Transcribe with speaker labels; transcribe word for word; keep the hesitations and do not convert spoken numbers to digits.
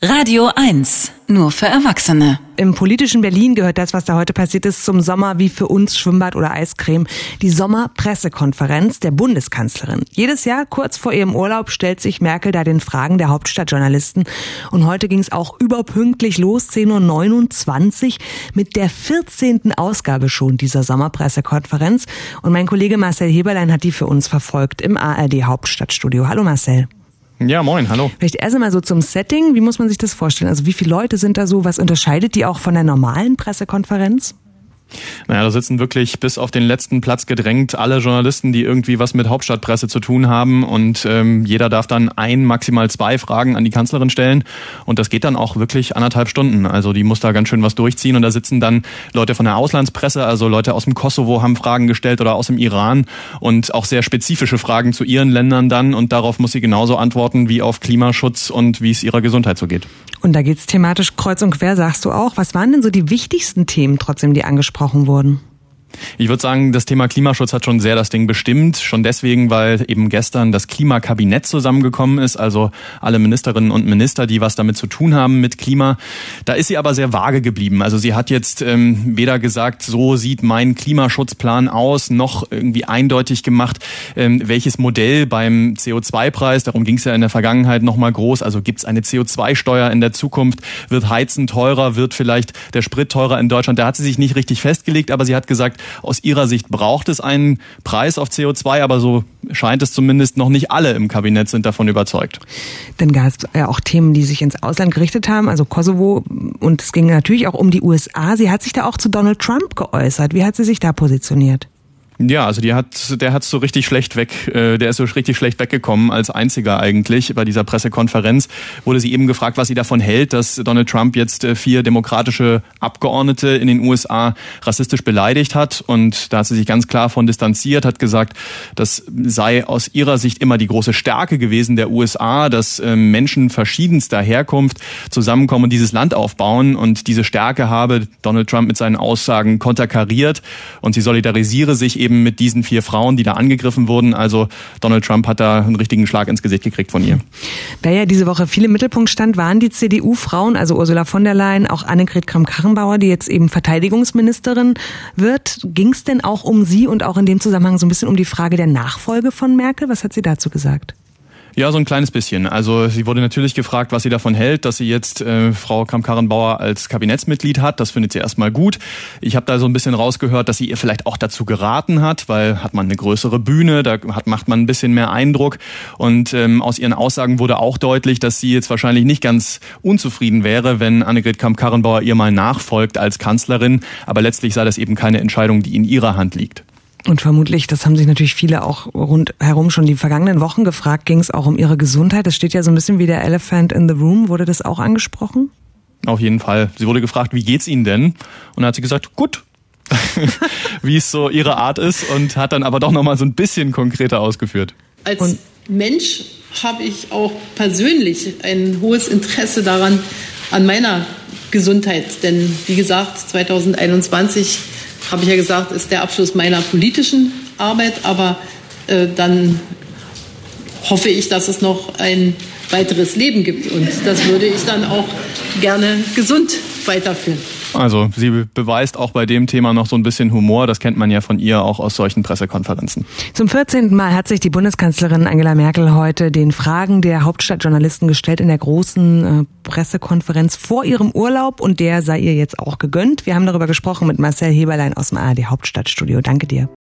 Speaker 1: Radio eins, nur für Erwachsene.
Speaker 2: Im politischen Berlin gehört das, was da heute passiert ist, zum Sommer wie für uns Schwimmbad oder Eiscreme. Die Sommerpressekonferenz der Bundeskanzlerin. Jedes Jahr, kurz vor ihrem Urlaub, stellt sich Merkel da den Fragen der Hauptstadtjournalisten. Und heute ging es auch überpünktlich los, zehn Uhr neunundzwanzig, mit der vierzehnten Ausgabe schon dieser Sommerpressekonferenz. Und mein Kollege Marcel Heberlein hat die für uns verfolgt im A R D Hauptstadtstudio. Hallo Marcel.
Speaker 3: Ja, moin, hallo.
Speaker 2: Vielleicht erst einmal so zum Setting. Wie muss man sich das vorstellen? Also wie viele Leute sind da so? Was unterscheidet die auch von der normalen Pressekonferenz?
Speaker 3: Naja, da sitzen wirklich bis auf den letzten Platz gedrängt alle Journalisten, die irgendwie was mit Hauptstadtpresse zu tun haben, und ähm, jeder darf dann ein, maximal zwei Fragen an die Kanzlerin stellen, und das geht dann auch wirklich anderthalb Stunden. Also die muss da ganz schön was durchziehen, und da sitzen dann Leute von der Auslandspresse, also Leute aus dem Kosovo haben Fragen gestellt oder aus dem Iran, und auch sehr spezifische Fragen zu ihren Ländern dann, und darauf muss sie genauso antworten wie auf Klimaschutz und wie es ihrer Gesundheit so geht.
Speaker 2: Und da geht's thematisch kreuz und quer, sagst du auch. Was waren denn so die wichtigsten Themen trotzdem, die angesprochen wurden?
Speaker 3: Ich würde sagen, das Thema Klimaschutz hat schon sehr das Ding bestimmt. Schon deswegen, weil eben gestern das Klimakabinett zusammengekommen ist, also alle Ministerinnen und Minister, die was damit zu tun haben mit Klima. Da ist sie aber sehr vage geblieben. Also sie hat jetzt ähm, weder gesagt, so sieht mein Klimaschutzplan aus, noch irgendwie eindeutig gemacht, ähm, welches Modell beim C O zwei Preis, darum ging es ja in der Vergangenheit nochmal groß, also gibt es eine C O zwei Steuer in der Zukunft, wird Heizen teurer, wird vielleicht der Sprit teurer in Deutschland. Da hat sie sich nicht richtig festgelegt, aber sie hat gesagt, aus ihrer Sicht braucht es einen Preis auf C O zwei, aber so scheint es zumindest, noch nicht alle im Kabinett sind davon überzeugt.
Speaker 2: Dann gab es ja auch Themen, die sich ins Ausland gerichtet haben, also Kosovo, und es ging natürlich auch um die U S A. Sie hat sich da auch zu Donald Trump geäußert. Wie hat sie sich da positioniert?
Speaker 3: Ja, also die hat, der hat so richtig schlecht weg, äh, der ist so richtig schlecht weggekommen als einziger eigentlich. Bei dieser Pressekonferenz wurde sie eben gefragt, was sie davon hält, dass Donald Trump jetzt äh, vier demokratische Abgeordnete in den U S A rassistisch beleidigt hat, und da hat sie sich ganz klar von distanziert, hat gesagt, das sei aus ihrer Sicht immer die große Stärke gewesen der U S A, dass äh, Menschen verschiedenster Herkunft zusammenkommen und dieses Land aufbauen, und diese Stärke habe Donald Trump mit seinen Aussagen konterkariert, und sie solidarisiere sich eben mit diesen vier Frauen, die da angegriffen wurden. Also Donald Trump hat da einen richtigen Schlag ins Gesicht gekriegt von ihr.
Speaker 2: Wer ja diese Woche viel im Mittelpunkt stand, waren die C D U-Frauen, also Ursula von der Leyen, auch Annegret Kramp-Karrenbauer, die jetzt eben Verteidigungsministerin wird. Ging es denn auch um sie und auch in dem Zusammenhang so ein bisschen um die Frage der Nachfolge von Merkel? Was hat sie dazu gesagt?
Speaker 3: Ja, so ein kleines bisschen. Also sie wurde natürlich gefragt, was sie davon hält, dass sie jetzt äh, Frau Kramp-Karrenbauer als Kabinettsmitglied hat. Das findet sie erstmal gut. Ich habe da so ein bisschen rausgehört, dass sie ihr vielleicht auch dazu geraten hat, weil hat man eine größere Bühne, da hat, macht man ein bisschen mehr Eindruck. Und ähm, aus ihren Aussagen wurde auch deutlich, dass sie jetzt wahrscheinlich nicht ganz unzufrieden wäre, wenn Annegret Kramp-Karrenbauer ihr mal nachfolgt als Kanzlerin. Aber letztlich sei das eben keine Entscheidung, die in ihrer Hand liegt.
Speaker 2: Und vermutlich, das haben sich natürlich viele auch rundherum schon die vergangenen Wochen gefragt, ging es auch um ihre Gesundheit. Das steht ja so ein bisschen wie der Elephant in the Room. Wurde das auch angesprochen? Auf jeden Fall. Sie wurde gefragt, wie geht's Ihnen denn? Und dann hat sie gesagt, gut. Wie es so ihre Art ist, und hat dann aber doch nochmal so ein bisschen konkreter ausgeführt.
Speaker 4: Als und Mensch habe ich auch persönlich ein hohes Interesse daran, an meiner Gesundheit. Denn wie gesagt, zwanzig einundzwanzig habe ich ja gesagt, ist der Abschluss meiner politischen Arbeit, aber äh, dann hoffe ich, dass es noch ein weiteres Leben gibt, und das würde ich dann auch gerne gesund weiterführen.
Speaker 3: Also sie beweist auch bei dem Thema noch so ein bisschen Humor, das kennt man ja von ihr auch aus solchen Pressekonferenzen.
Speaker 2: Zum vierzehnten Mal hat sich die Bundeskanzlerin Angela Merkel heute den Fragen der Hauptstadtjournalisten gestellt in der großen äh, Pressekonferenz vor ihrem Urlaub, und der sei ihr jetzt auch gegönnt. Wir haben darüber gesprochen mit Marcel Heberlein aus dem A R D Hauptstadtstudio. Danke dir.